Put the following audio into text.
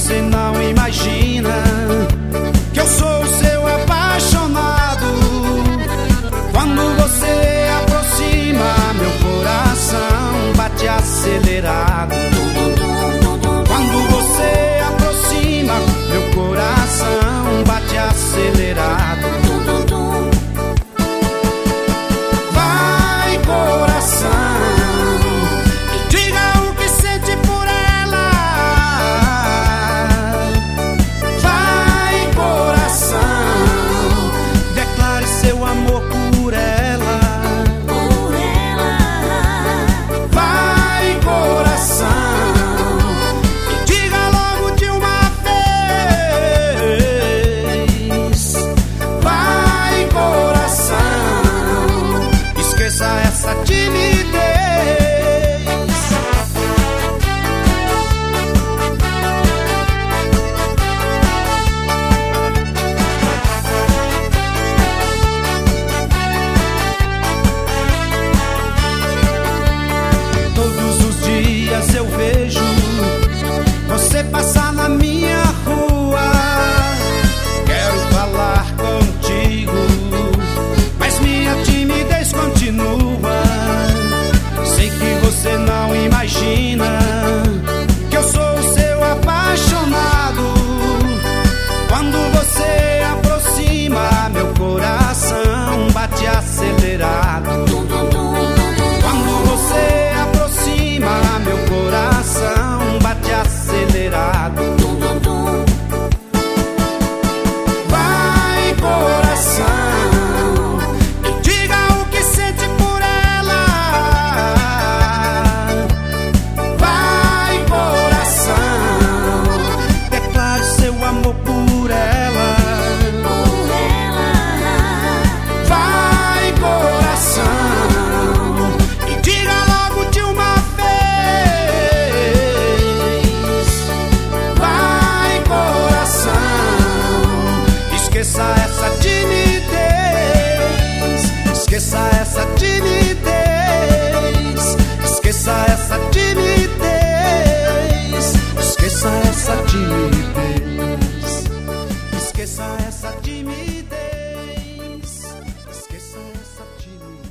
você não imagina que eu sou o seu apaixonado. Quando você aproxima, meu coração bate acelerado. Quando você aproxima, meu coração bate acelerado. Vai, coração, e diga o que sente por ela. Vai, coração, declare seu amor por ela. Vai, coração, e diga logo de uma vez. Vai, coração, esqueça essa timidez. Todos os dias eu vejo você passar na minha rua. Quero falar contigo, mas minha timidez continua. Sei que você não imagina que eu sou o seu apaixonado. Quando você aproxima, meu coração bate acelerado. Quando você aproxima, meu coração bate acelerado. Vai, coração, e diga o que sente por ela. Vai, coração, declare seu amor por ela. Vai, coração, e diga logo de uma vez. Vai, coração, esqueça essa timidez. Esqueça essa timidez. Esqueça essa timidez. Esqueça essa timidez. Esqueça essa timidez. Esqueça essa timidez.